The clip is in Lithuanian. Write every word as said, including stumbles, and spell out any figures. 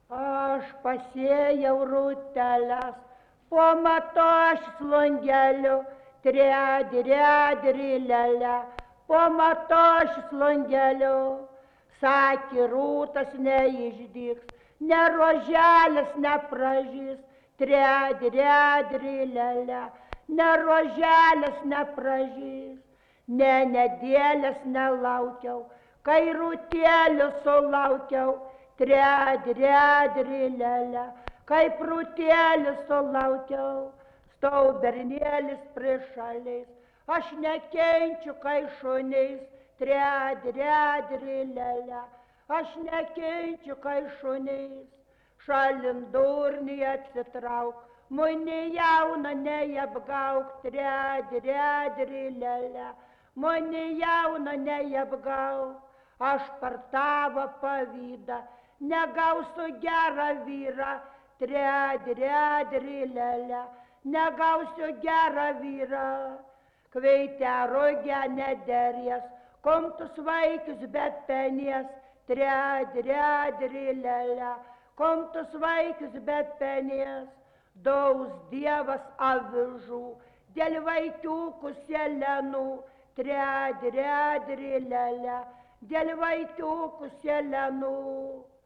Aš pasėjau rūteles, po matošis langeliu, tredi, redi, rilelę, po matošis langeliu. Sakė, rūtas neišdygs, ne roželės nepražys, tredi, redi, rilelę, ne roželės nepražys. Ne nedėlės nelaukiau, kai rūtėlių sulaukiau, tredi, redi, rilelę, kaip rūtėlių sulaukiau. Staubernėlis prišaliais, aš nekenčiu, kai šuniais, tredi, redi, rilelę, aš nekenčiu, kai šuniais. Šalin durnį atsitrauk, mane jauna neapgauk, tredi, redi, rilelę, mane jauna neapgauk. Aš per tavo pavydą negausiu gerą vyrą, tredi, redi, rilelę, negausiu gerą vyrą. Kveitę rugę nederės, komtus vaikus bet penės, tredi, redi, rilelę, komtus vaikus bet penės. Daus dievas avižų, dėl vaikiukų selenų, tredi, redi, rilelę, dėl vaikiukų selenų.